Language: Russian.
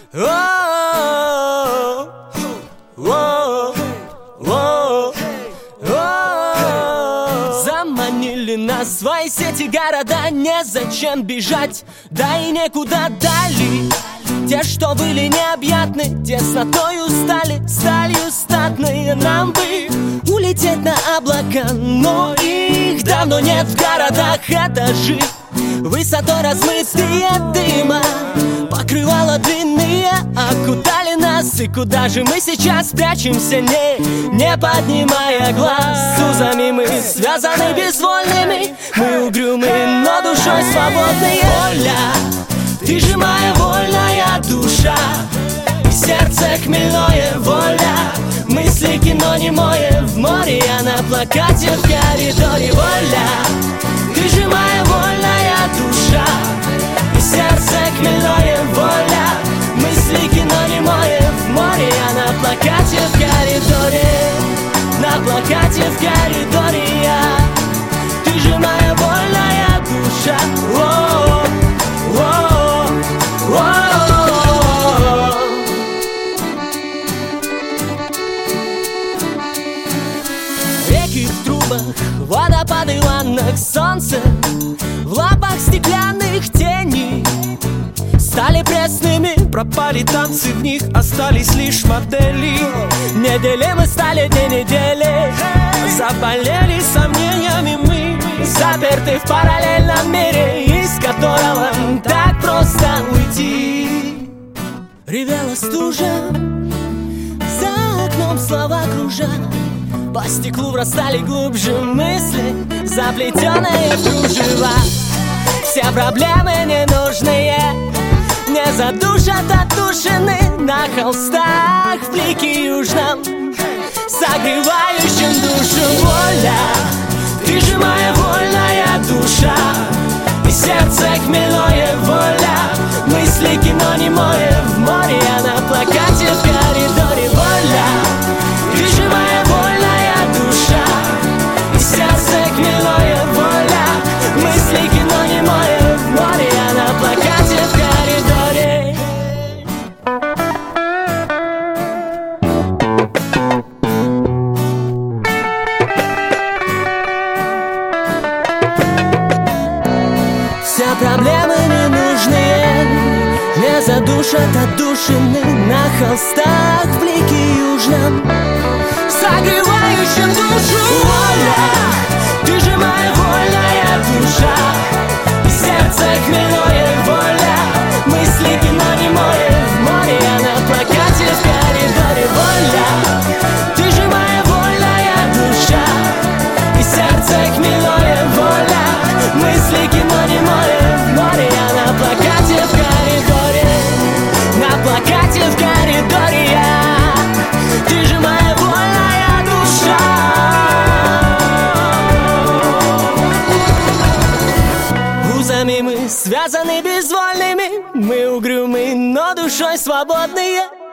Заманили нас в свои сети города, незачем бежать, да и некуда дали. Те, что были необъятны, теснотою стали, сталью статные. Нам бы улететь на облака, но их давно нет в городах. Этажи высотой размытые дыма, покрывала длинные окутали нас. И куда же мы сейчас прячемся, не поднимая глаз? С узами мы связаны безвольными, мы угрюмы, но душой свободные. Воля, ты же моя вольная душа, и сердце хмельное. Воля, мысли кино немое, в море я на плакате в коридоре. Воля, ты же моя вольная душа, и сердце хмельное. Воля, мысли кино немое, в море я на плакате в коридоре. На плакате в коридоре я. Ты же моя вольная душа. Реки в трубах, водопады в ваннах, солнце в лапах стеклянных теней стали пресными, пропали танцы в них, остались лишь модели. недели мы стали дни недели. Заболели сомнениями мы, Заперты в параллельном мире, из которого так просто уйти. Ревела стужа, за окном слова кружат, по стеклу врастали глубже мысли, заплетенные в кружева. Все проблемы ненужные не задушат, отдушины на холстах в блике южном, согревающим душу. Воля, ты же моя вольная душа, и сердце хмельное. Воля, мысли кино немое, в море я на плакате в коридоре. Воля, ты же моя вольная душа, и сердце хмельное. Воля, мысли кино немое, в море я на плакате в коридоре. Все проблемы ненужные не задушат, отдушины на холстах в блике южном, согревающим душу. Воля, ты же моя вольная душа, и сердце хмельное. Воля, мысли кино немое, в море я на плакате в коридоре. Воля, ты же моя вольная душа, и сердце хмельное. Воля, мысли кино немое, в море я на плакате в коридоре. На плакате в коридоре я. Ты же моя вольная душа. Узами мы связаны безвольными, мы угрюмы, но душой свободные.